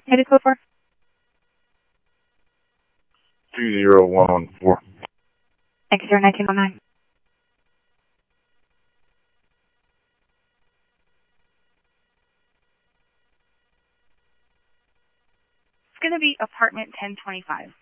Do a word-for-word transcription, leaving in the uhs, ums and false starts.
Maybe code four. two zero one four. Thank you, sir. nineteen oh nine. It's going to be apartment ten twenty-five.